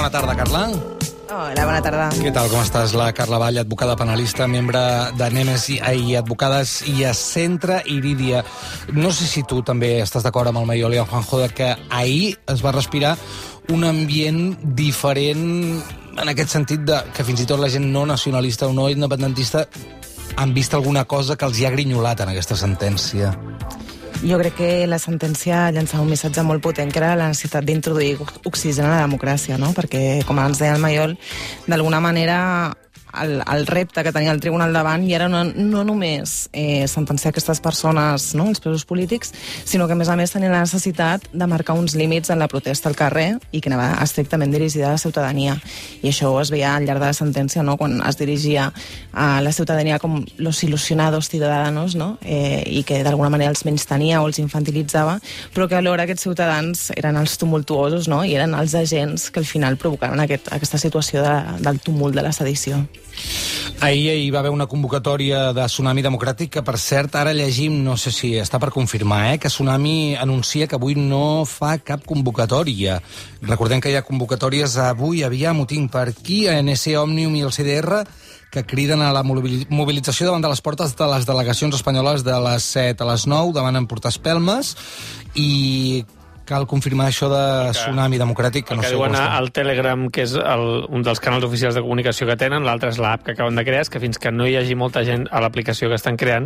bona tarda, Carla. Hola, bona tarda. Què tal, com estàs? La Carla Vall, advocada penalista, membre de Nemes i Advocades i a Centre Irídia. No sé si tu també estàs d'acord amb el Maiol i el Juanjo de que ahir es va respirar un ambient diferent en aquest sentit de que fins i tot la gent no nacionalista o no independentista han vist alguna cosa que els hi ha grinyolat en aquesta sentència. Jo crec que la sentència llançava un missatge molt potent, que era la necessitat d'introduir oxigen a la democràcia, no? Perquè, com abans deia el Maiol, d'alguna manera el repte que tenia el tribunal davant i era no només sentenciar aquestes persones, no, els presos polítics, sinó que, a més tenia la necessitat de marcar uns límits en la protesta al carrer i que anava estrictament dirigida a la ciutadania. I això es veia al llarg de la sentència, no?, quan es dirigia a la ciutadania com los ilusionados ciudadanos, no?, i que d'alguna manera els menystenia o els infantilitzava, però que alhora aquests ciutadans eren els tumultuosos, no?, i eren els agents que al final provocaven aquesta situació del tumult de la sedició. Ahir hi va haver una convocatòria de Tsunami Democràtic que, per cert, ara llegim, no sé si està per confirmar, que Tsunami anuncia que avui no fa cap convocatòria. Recordem que hi ha convocatòries avui, aviam, ho tinc per aquí, a NC, Òmnium i el CDR, que criden a la mobilització davant de les portes de les delegacions espanyoles de les 7 a les 9, demanen portar espelmes, i cal confirmar això de Tsunami Democràtic, que no sé com diuen al Telegram, que és un dels canals oficials de comunicació que tenen, l'altre és l'app que acaben de crear, és que fins que no hi hagi molta gent a l'aplicació que estan creant,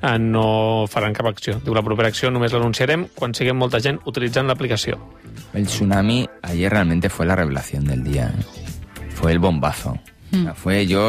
no faran cap acció. Diu, la propera acció només l'anunciarem quan siguem molta gent utilitzant l'aplicació. El Tsunami ayer realmente fue la revelación del día, Fue el bombazo. O sea,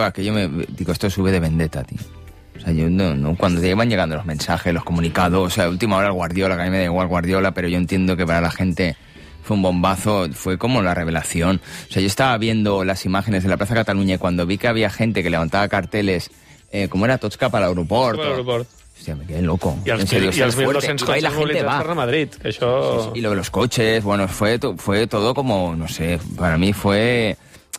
digo, esto sube de vendetta, tío. O sea, yo no, cuando te iban llegando los mensajes, los comunicados, o sea, a última hora el Guardiola, que a mí me da igual Guardiola, pero yo entiendo que para la gente fue un bombazo, fue como la revelación. O sea, yo estaba viendo las imágenes de la Plaza Cataluña y cuando vi que había gente que levantaba carteles, como era tots cap a l'aeroport. Hostia, me quedé loco. Y els 1.200 coches mobilitzats per Madrid, que això... Sí, y lo de los coches, bueno, fue todo como, no sé, para mí fue...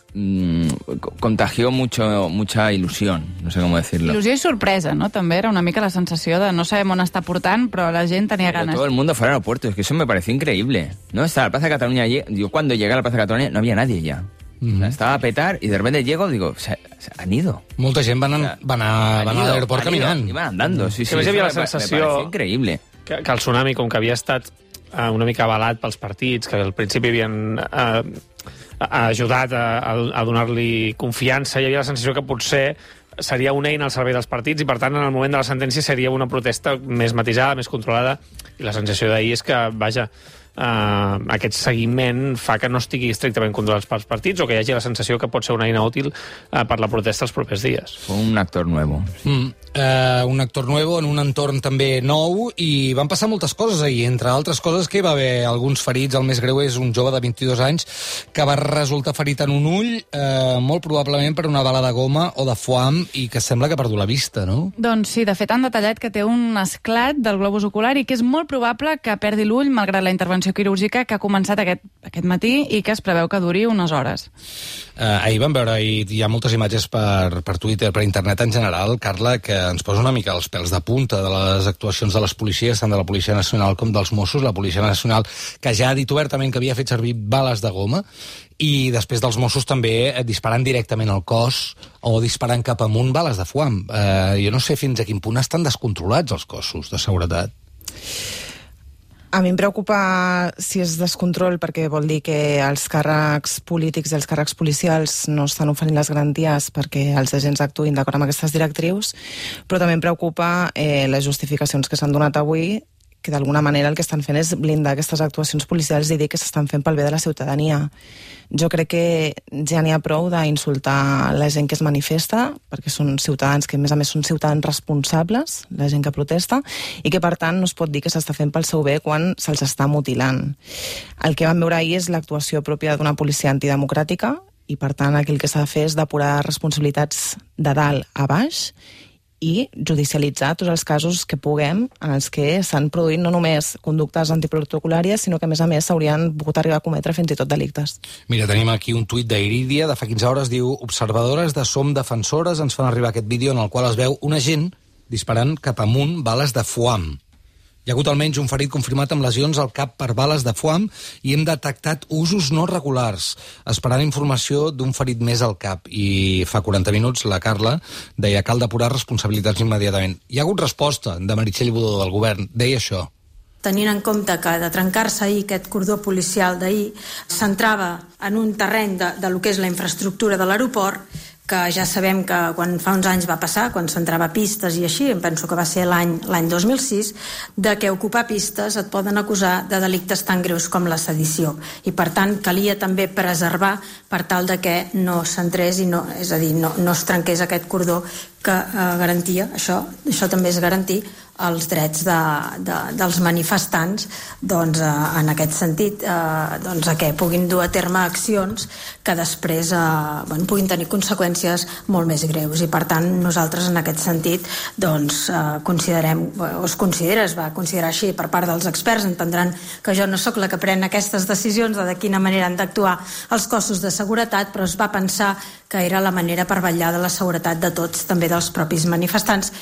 contagió mucha ilusión, no sé cómo decirlo. Il·lusió i sorpresa, ¿no? També era una mica la sensació de no sabem on està portant, però la gent tenia ganes. Todo el mundo fuera al aeropuerto, es que eso me pareció increíble, ¿no? Estaba la Plaza de Cataluña allí, yo cuando llegué a la Plaza de Cataluña no había nadie ya. O sea, estaba a petar y de repente llego, digo, se han ido. Molta gent van a l'aeroport caminant. Iban andando, sí. Que a més hi havia la sensació... Me pareció increïble. Que el Tsunami, com que havia estat una mica avalat pels partits, que al principi havien ajudat a donar-li confiança, hi havia la sensació que potser seria una eina al servei dels partits i, per tant, en el moment de la sentència seria una protesta més matisada, més controlada, i la sensació d'ahir és que, vaja, aquest seguiment fa que no estigui estrictament controlat pels partits o que hi hagi la sensació que pot ser una eina útil per la protesta els propers dies. Fue un actor nuevo. Un actor nuevo en un entorn també nou, i van passar moltes coses ahir, entre altres coses que hi va haver alguns ferits. El més greu és un jove de 22 anys que va resultar ferit en un ull, molt probablement per una bala de goma o de foam, i que sembla que ha perdut la vista, no? Doncs sí, de fet han detallat que té un esclat del globus ocular i que és molt probable que perdi l'ull malgrat la intervenció quirúrgica que ha començat aquest matí i que es preveu que duri unes hores. Ahir vam veure, i hi ha moltes imatges per Twitter, per internet en general, Carla, que ens posa una mica els pèls de punta de les actuacions de les policies, tant de la Policia Nacional com dels Mossos. La Policia Nacional, que ja ha dit obertament que havia fet servir bales de goma, i després dels Mossos també disparant directament al cos o disparant cap amunt bales de foam. Jo no sé fins a quin punt estan descontrolats els cossos de seguretat. A mi em preocupa si és descontrol, perquè vol dir que els càrrecs polítics i els càrrecs policials no estan oferint les garanties perquè els agents actuïn d'acord amb aquestes directrius, però també em preocupa les justificacions que s'han donat avui, que d'alguna manera el que estan fent és blindar aquestes actuacions policials i dir que s'estan fent pel bé de la ciutadania. Jo crec que ja n'hi ha prou d'insultar la gent que es manifesta, perquè són ciutadans que, a més són ciutadans responsables, la gent que protesta, i que, per tant, no es pot dir que s'està fent pel seu bé quan se'ls està mutilant. El que vam veure ahir és l'actuació pròpia d'una policia antidemocràtica, i, per tant, aquí el que s'ha de fer és depurar responsabilitats de dalt a baix i judicialitzar tots els casos que puguem en els que s'han produït no només conductes antiprotocolàries, sinó que, a més, s'haurien pogut arribar a cometre fins i tot delictes. Mira, tenim aquí un tuit d'Irídia de fa 15 hores, diu: observadores de Som Defensores ens fan arribar aquest vídeo en el qual es veu un agent disparant cap amunt bales de foam. Hi ha hagut almenys un ferit confirmat amb lesions al cap per bales de foam i hem detectat usos no regulars, esperant informació d'un ferit més al cap. I fa 40 minuts la Carla deia cal depurar responsabilitats immediatament. Hi ha hagut resposta de Meritxell Budó del govern, deia això. Tenint en compte que de trencar-se ahir aquest cordó policial d'ahir s'entrava en un terreny de lo que és la infraestructura de l'aeroport, que ja sabem que quan fa uns anys va passar, quan s'entrava a pistes i així, em penso que va ser l'any 2006, de que ocupar pistes et poden acusar de delictes tan greus com la sedició. I per tant calia també preservar per tal de que no s'entrés i no, és a dir, no es trenqués aquest cordó que garantia, això també és garantir els drets dels manifestants, doncs, en aquest sentit, doncs, que puguin dur a terme accions que després puguin tenir conseqüències molt més greus. I per tant nosaltres en aquest sentit doncs, es va considerar així per part dels experts. Entendran que jo no sóc la que pren aquestes decisions de quina manera han d'actuar els cossos de seguretat, però es va pensar que era la manera per vetllar de la seguretat de tots, també dels propis manifestants.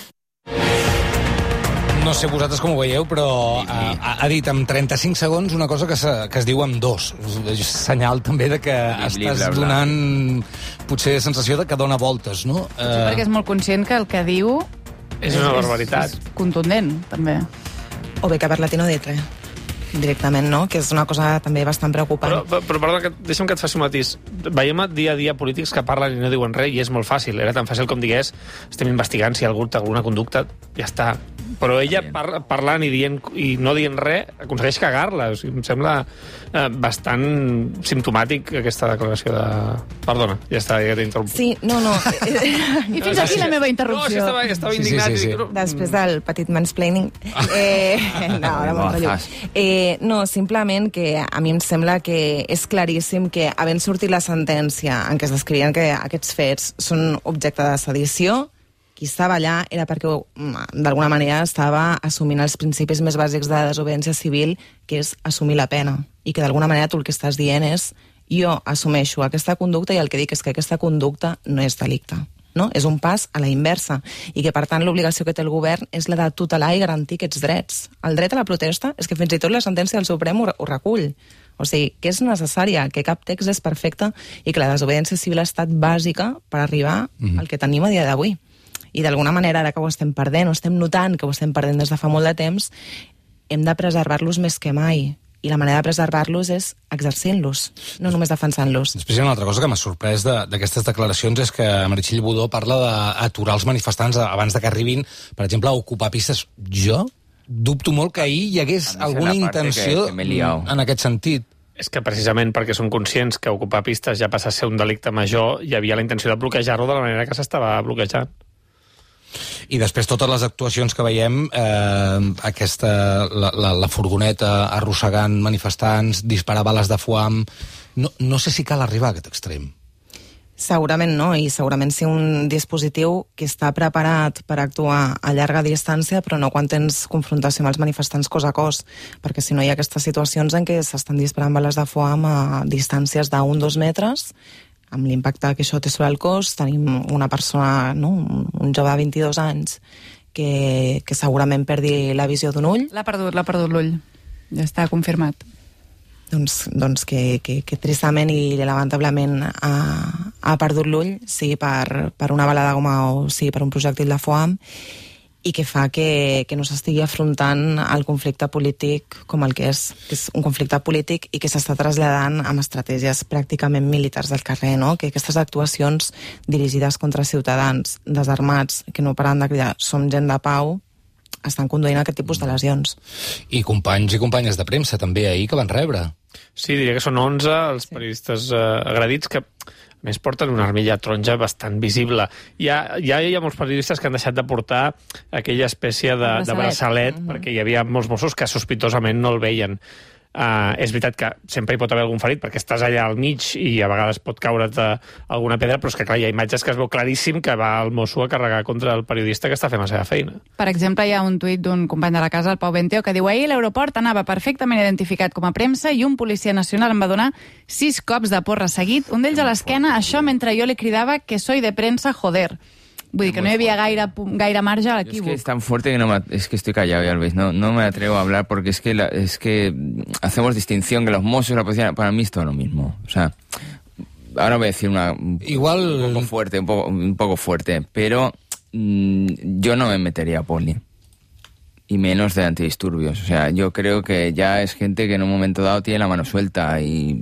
No sé vosaltres com ho veieu, però ha dit en 35 segons una cosa que es diu amb dos. És senyal també de que estàs donant potser sensació de que dona voltes, no? Sí, perquè és molt conscient que el que diu és una barbaritat. És contundent, també. O bé que ha parlat i no ha dit res directament, no? Que és una cosa també bastant preocupant. Però perdona, deixa'm que et faci un matís. Veiem dia a dia polítics que parlen i no diuen res, i és molt fàcil. Era tan fàcil com digués, estem investigant si algú té alguna conducta, ja està. Però ella, parlant i no dient res, aconsegueix cagar-la. O sigui, em sembla bastant simptomàtic aquesta declaració de... Perdona, ja està, ja t'he interromput. Sí, no. I fins aquí la meva interrupció. No, estava indignat. Sí. Després del petit mansplaining. No, ara m'ho enrotllo. No, simplement que a mi em sembla que és claríssim que, havent sortit la sentència en què es descrivien que aquests fets són objecte de sedició, qui estava allà era perquè d'alguna manera estava assumint els principis més bàsics de desobediència civil, que és assumir la pena. I que d'alguna manera tu el que estàs dient és jo assumeixo aquesta conducta i el que dic és que aquesta conducta no és delicte. No? És un pas a la inversa. I que, per tant, l'obligació que té el govern és la de tutelar i garantir aquests drets. El dret a la protesta és que fins i tot la sentència del Suprem ho recull. O sigui, que és necessària, que cap text és perfecte i que la desobediència civil ha estat bàsica per arribar al que tenim a dia d'avui. I d'alguna manera, ara que ho estem perdent, o estem notant que ho estem perdent des de fa molt de temps, hem de preservar-los més que mai. I la manera de preservar-los és exercint-los, no només defensant-los. Després hi ha una altra cosa que m'ha sorprès d'aquestes declaracions, és que Meritxell Budó parla d'aturar els manifestants abans de que arribin, per exemple, a ocupar pistes. Jo dubto molt que ahir hi hagués alguna intenció en aquest sentit. És que precisament perquè són conscients que ocupar pistes ja passa a ser un delicte major, hi havia la intenció de bloquejar-lo de la manera que s'estava bloquejant. I després totes les actuacions que veiem, la furgoneta arrossegant manifestants, disparar bales de foam... No sé si cal arribar a aquest extrem. Segurament no, i segurament sí un dispositiu que està preparat per actuar a llarga distància, però no quan tens confrontació amb els manifestants cos a cos, perquè si no hi ha aquestes situacions en què s'estan disparant bales de foam a distàncies d'1-2 metres, amb l'impacte que això té sobre el cos. Tenim una persona, no? Un jove de 22 anys que segurament perdi la visió d'un ull. L'ha perdut l'ull. Ja està confirmat. Doncs que tristament i lamentablement ha perdut l'ull, sigui per una bala de goma o sigui per un projectil de foam, i que fa que no s'estigui afrontant el conflicte polític com el que és un conflicte polític i que s'està traslladant amb estratègies pràcticament militars del carrer, no? Que aquestes actuacions dirigides contra ciutadans desarmats que no paren de cridar som gent de pau estan conduint a aquest tipus de lesions. I companys i companyes de premsa també ahir que van rebre. Sí, diria que són 11 els periodistes agredits que a més porten una armilla taronja bastant visible. Hi ha molts periodistes que han deixat de portar aquella espècie de braçalet perquè hi havia molts Mossos que sospitosament no el veien. És veritat que sempre hi pot haver algun ferit perquè estàs allà al mig i a vegades pot caure't alguna pedra, però és que clar, hi ha imatges que es veu claríssim que va el mosso a carregar contra el periodista que està fent la seva feina. Per exemple, hi ha un tuit d'un company de la casa, el Pau Benteo, que diu: ahir l'aeroport anava perfectament identificat com a premsa i un policia nacional em va donar 6 cops de porra seguit, un d'ells a l'esquena, això mentre jo li cridava que soy de premsa, joder. Vull dir que no hi havia gaire marge a l'equívoc. Es que es tan fuerte que es que estoy callado, ya lo veis. No me atrevo a hablar porque es que hacemos distinción que los Mossos, la policía, para mí es todo lo mismo. O sea, ahora voy a decir un poco fuerte, pero yo no me metería a poli. Y menos de antidisturbios. O sea, yo creo que ya es gente que en un momento dado tiene la mano suelta y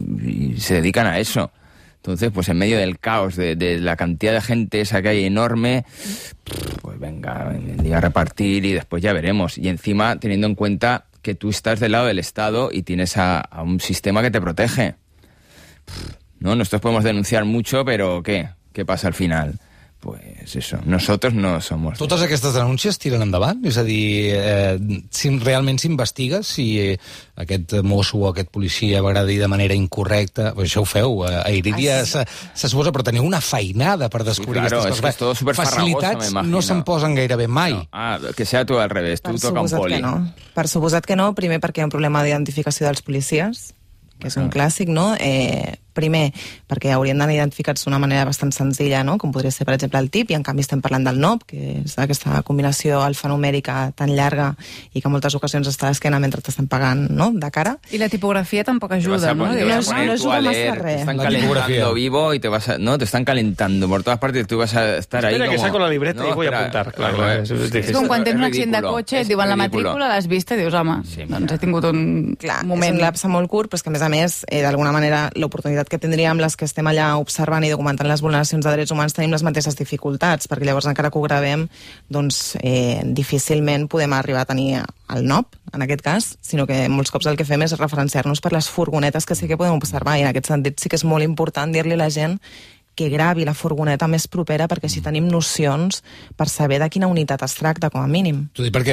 se dedican a eso. Entonces, pues en medio del caos, de la cantidad de gente esa que hay enorme, pues venga, a repartir y después ya veremos. Y encima, teniendo en cuenta que tú estás del lado del Estado y tienes a un sistema que te protege. ¿No? Nosotros podemos denunciar mucho, pero ¿qué? ¿Qué pasa al final? Pues eso, nosotros no somos... Totes aquestes denúncies tiren endavant? És a dir, si realment s'investiga si aquest mosso o aquest policia va agredir de manera incorrecta, pues això ho feu, a Irídia se suposa, però teniu una feinada per descobrir aquestes coses. Es todo facilitats no se'n posen gairebé mai. No. Que sea tot al revés, tu toca un poli. Per suposat que no, primer perquè hi ha un problema d'identificació dels policies, que és un clàssic, no? Primer, perquè haurien d'anar identificats d'una manera bastant senzilla, no? Com podria ser, per exemple, el TIP, i en canvi estem parlant del NOP, que és aquesta combinació alfanumèrica tan llarga i que en moltes ocasions està a l'esquena mentre t'estan pagant, no?, de cara. I la tipografia tampoc ajuda, ¿no? No ajuda massa res. Te están calentando vivo y te están calentando por todas partes, tú vas a estar ahí como... Espera que saco la libreta i voy a apuntar. Clar, és com quan tens un accident de cotxe, et diuen la matrícula, l'has vist i dius, home, doncs he tingut un moment. És un lapse molt curt, però és que, a més, d'alguna manera, l'oportunitat que tindríem les que estem allà observant i documentant les vulneracions de drets humans tenim les mateixes dificultats, perquè llavors encara que ho gravem, doncs difícilment podem arribar a tenir el NOP, en aquest cas, sinó que molts cops el que fem és referenciar-nos per les furgonetes que sí que podem observar, i en aquest sentit sí que és molt important dir-li a la gent que gravi la furgoneta més propera perquè així tenim nocions per saber de quina unitat es tracta, com a mínim. T'ho dic perquè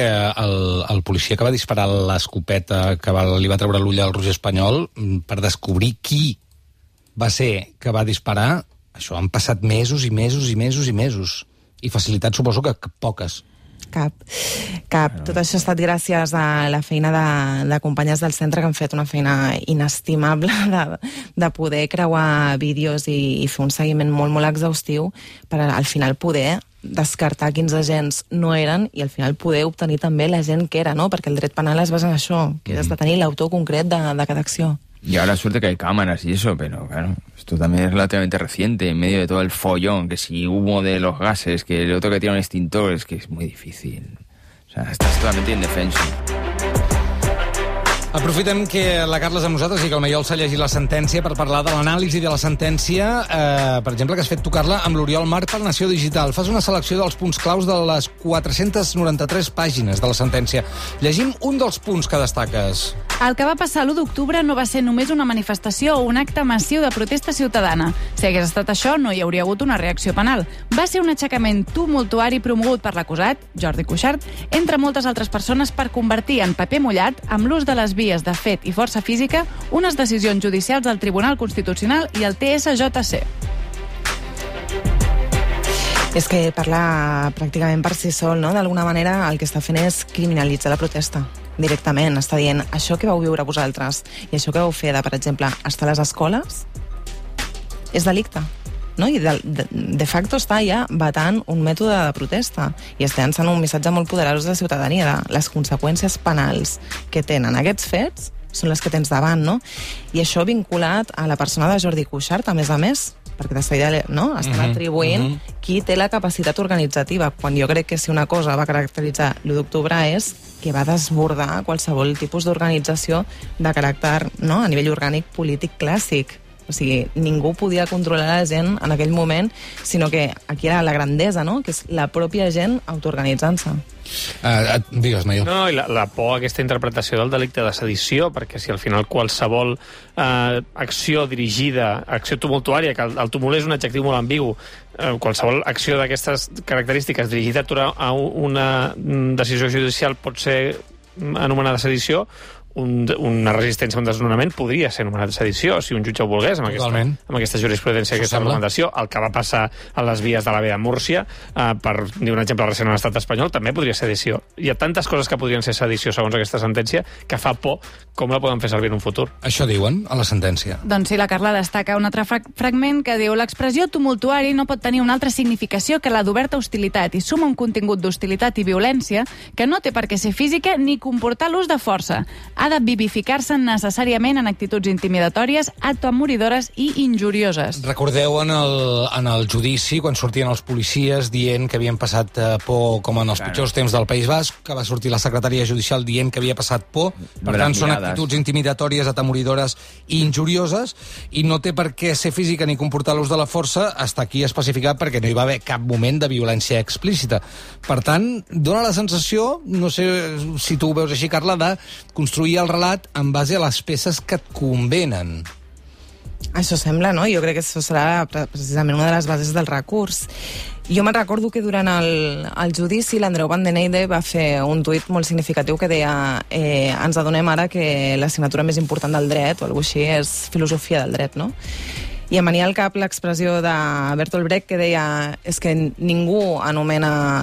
el policia que va disparar l'escopeta que li va treure l'ull al Roger Espanyol, per descobrir qui va ser que va disparar, això han passat mesos i mesos i mesos i mesos. I facilitats suposo que poques. Cap. Tot això ha estat gràcies a la feina de companyes del centre que han fet una feina inestimable de poder creuar vídeos i fer un seguiment molt, molt exhaustiu per al final poder descartar quins agents no eren i al final poder obtenir també la gent que era, no? Perquè el dret penal es basa en això, que has de tenir l'autor concret de cada acció. Y ahora suerte que hay cámaras y eso, pero claro, esto también es relativamente reciente, en medio de todo el follón, que si humo de los gases, que el otro que tira un extintor, es que es muy difícil. O sea, estás totalmente indefenso. Aprofitem que la Carla és amb nosaltres i que el Maiol s'ha llegit la sentència per parlar de l'anàlisi de la sentència, per exemple, que has fet tocar-la amb l'Oriol Marc per Nació Digital. Fas una selecció dels punts claus de les 493 pàgines de la sentència. Llegim un dels punts que destaques. El que va passar l'1 d'octubre no va ser només una manifestació o un acte massiu de protesta ciutadana. Si hagués estat això, no hi hauria hagut una reacció penal. Va ser un aixecament tumultuari promogut per l'acusat, Jordi Cuixart, entre moltes altres persones per convertir en paper mullat, amb l'ús de les vies de fet i força física, unes decisions judicials del Tribunal Constitucional i el TSJC. És que parla pràcticament per si sol, no? D'alguna manera el que està fent és criminalitzar la protesta directament. Està dient, això que vau viure vosaltres i això que vau fer de, per exemple, estar a les escoles és delicte, no? I de facto està ja vetant un mètode de protesta i està llançant un missatge molt poderós de la ciutadania de les conseqüències penals que tenen aquests fets són les que tens davant, no? I això vinculat a la persona de Jordi Cuixart, a més, perquè de seguida, no? Estan atribuint qui té la capacitat organitzativa, quan jo crec que si una cosa va caracteritzar l'1 d'octubre és que va desbordar qualsevol tipus d'organització de caràcter, no?, a nivell orgànic polític clàssic. O sigui, ningú podia controlar la gent en aquell moment, sinó que aquí era la grandesa, no?, que és la pròpia gent autoorganitzant-se. Digues, Maiol. No, i la por a aquesta interpretació del delicte de sedició, perquè si al final qualsevol acció dirigida, acció tumultuària, que el tumult és un adjectiu molt ambigu, qualsevol acció d'aquestes característiques dirigida a una decisió judicial pot ser anomenada sedició, una resistència a un desnonament podria ser anomenat sedició, si un jutge ho volgués, amb aquesta jurisprudència, aquesta argumentació. El que va passar a les vies de la via de Múrcia, per dir un exemple recent a l'estat espanyol, també podria ser sedició. Hi ha tantes coses que podrien ser sedició segons aquesta sentència que fa por com la poden fer servir en un futur. Això diuen a la sentència. Doncs sí, la Carla destaca un altre fragment que diu: l'expressió tumultuari no pot tenir una altra significació que la d'oberta hostilitat i suma un contingut d'hostilitat i violència que no té per què ser física ni comportar l'ús de força. Ha de vivificar-se necessàriament en actituds intimidatòries, atemoridores i injurioses. Recordeu en el judici, quan sortien els policies dient que havien passat por, com en els pitjors temps del País Basc, que va sortir la secretària judicial dient que havia passat por, per tant són actituds intimidatòries, atemoridores i injurioses, i no té per què ser física ni comportar l'ús de la força, està aquí especificat perquè no hi va haver cap moment de violència explícita. Per tant, dona la sensació, no sé si tu ho veus així, Carla, de construir el relat en base a les peces que et convenen. Això sembla, no? Jo crec que això serà precisament una de les bases del recurs. Jo me'n recordo que durant el judici l'Andreu Van den Eynde va fer un tuit molt significatiu que deia ens adonem ara que l'assignatura més important del dret, o alguna cosa així, és filosofia del dret, no? I em venia al cap l'expressió de Bertolt Brecht que deia és que ningú anomena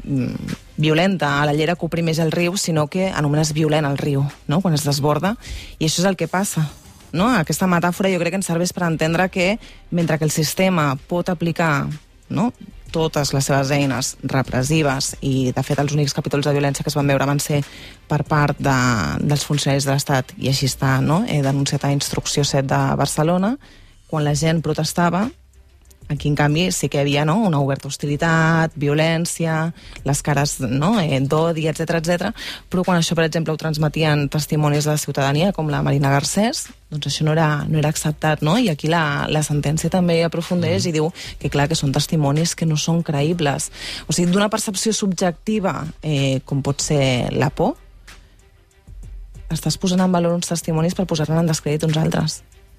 violenta a la llera que oprimeix el riu, sinó que anomenes violent el riu, no? Quan es desborda, i això és el que passa, no? Aquesta metàfora jo crec que ens serveix per entendre que mentre que el sistema pot aplicar, no?, totes les seves eines repressives, i de fet els únics capítols de violència que es van veure van ser per part dels funcionaris de l'Estat, i així està, no?, denunciat a Instrucció 7 de Barcelona, quan la gent protestava. Aquí, en canvi, sí que hi havia, no?, una oberta hostilitat, violència, les cares, no?, d'odi, etc. Però quan això, per exemple, ho transmetien testimonis de la ciutadania, com la Marina Garcés, doncs això no era acceptat, no? I aquí la sentència també aprofundeix i diu que, clar, que són testimonis que no són creïbles. O sigui, d'una percepció subjectiva, com pot ser la por, estàs posant en valor uns testimonis per posar-ne en descrèdit uns altres.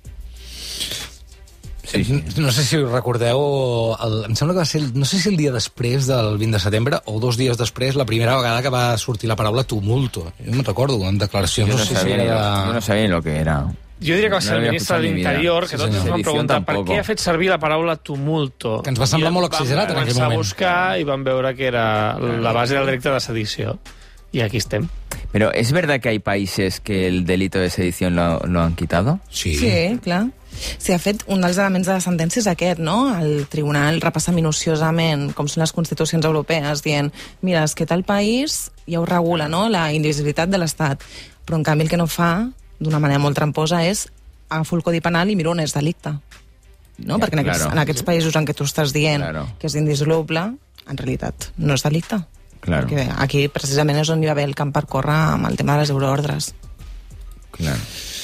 Sí. No sé si recordeu, em sembla que va ser, no sé si el dia després del 20 de setembre o 2 dies després, la primera vegada que va sortir la paraula tumulto. Jo me'n recordo, en declaracions. Jo no sabia lo que era. Jo diria que va ser el ministre de l'Interior, que tots ens van preguntar per què ha fet servir la paraula tumulto. Que ens va semblar molt exagerat en aquell moment. Vam començar a buscar i vam veure que era la base del delicte de sedició. Y aquí estem. Pero ¿es verdad que hay países que el delito de sedición lo han quitado? Sí, clar. Sí, de fet, un dels elements de la sentència és aquest, no? El tribunal repassa minuciosament com són les constitucions europees, dient, mira, és que tal país ja ho regula, no?, la indivisibilitat de l'Estat. Però, en canvi, el que no fa, d'una manera molt tramposa, és agafo el Codi Penal i miro on és delicte. No? Perquè en aquests països en què tu estàs dient que és indissoluble, en realitat no és delicte. Claro. Perquè aquí, precisament, és on hi va haver el camp per córrer amb el tema de les euroordres. Claro.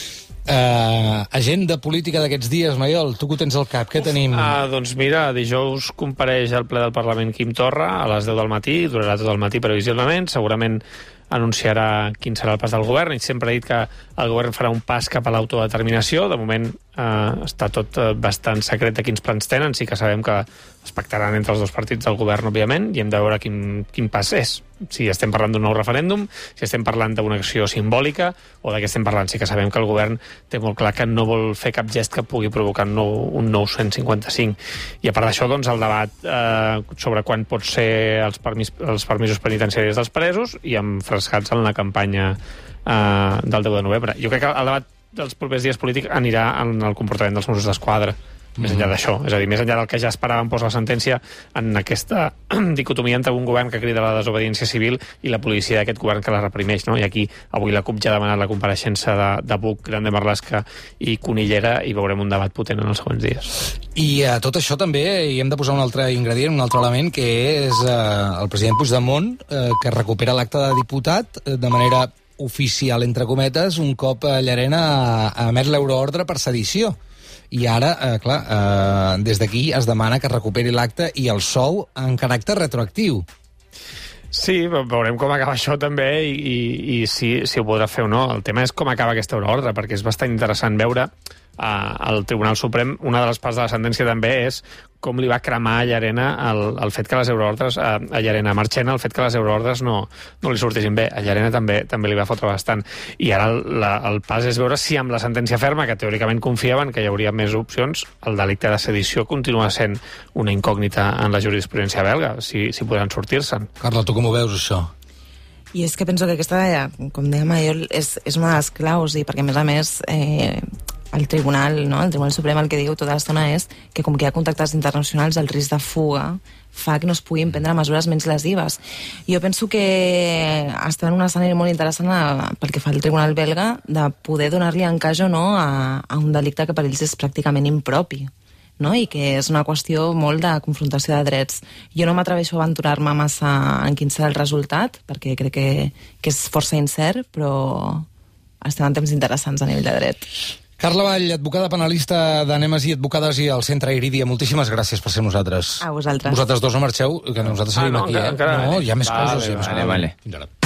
Agenda política d'aquests dies, Maiol, tu que ho tens al cap, què tenim? Doncs mira, dijous compareix al ple del Parlament Quim Torra a les 10 del matí, durarà tot el matí previsiblement, segurament anunciarà quin serà el pas del govern, i sempre ha dit que el govern farà un pas cap a l'autodeterminació. De moment està tot bastant secret de quins plans tenen, sí que sabem que es pactaran entre els dos partits del govern, òbviament, i hem de veure quin pas és. Si estem parlant d'un nou referèndum, si estem parlant d'una acció simbòlica, o de què estem parlant. Sí que sabem que el govern té molt clar que no vol fer cap gest que pugui provocar un nou 155. I a part d'això, doncs, el debat sobre quan pot ser els permisos penitenciaris dels presos, i enfrescats en la campanya del 10 de novembre. Jo crec que el debat dels propers dies polítics anirà en el comportament dels Mossos d'Esquadra, més enllà d'això. És a dir, més enllà del que ja esperàvem post la sentència, en aquesta dicotomia entre un govern que crida a la desobediència civil i la policia d'aquest govern que la reprimeix, no? I aquí avui la CUP ja ha demanat la compareixença de Buch, Grande Marlaska i Cunillera, i veurem un debat potent en els següents dies. I a tot això també hi hem de posar un altre ingredient, un altre element, que és el president Puigdemont, que recupera l'acte de diputat de manera oficial, entre cometes, un cop Llarena ha emès l'euroordre per sedició. I ara, des d'aquí es demana que recuperi l'acte i el sou en caràcter retroactiu. Sí, veurem com acaba això també i si ho podrà fer o no. El tema és com acaba aquesta euroordre, perquè és bastant interessant veure al Tribunal Suprem. Una de les parts de la sentència també és com li va cremar a Llarena el fet que les euroordres, a Llarena Marchena, el fet que les euroordres no li sortissin bé. A Llarena també li va fotre bastant. I ara el pas és veure si amb la sentència ferma, que teòricament confiaven que hi hauria més opcions, el delicte de sedició continua sent una incògnita en la jurisprudència belga, si podran sortir-se'n. Carla, tu com ho veus, això? I és que penso que aquesta, com dèiem ahir, és una de les claus, i perquè, a més, el Tribunal Suprem el que diu tota l'estona és que com que hi ha contactes internacionals el risc de fuga fa que no es puguin prendre mesures menys lesives. Jo penso que està en un escenari molt interessant pel que fa al Tribunal belga de poder donar-li encaix o no a un delicte que per ells és pràcticament impropi, no? I que és una qüestió molt de confrontació de drets. Jo no m'atreveixo a aventurar-me massa en quin serà el resultat, perquè crec que és força incert, però estem en temps interessants a nivell de dret. Carla Vall, advocada penalista d'Anemes i Advocades i al Centre Iridia, moltíssimes gràcies per ser nosaltres. A vosaltres. Vosaltres dos no marxeu, que nosaltres seguim aquí, encara, No, hi ha més coses. Vale. Fins ara.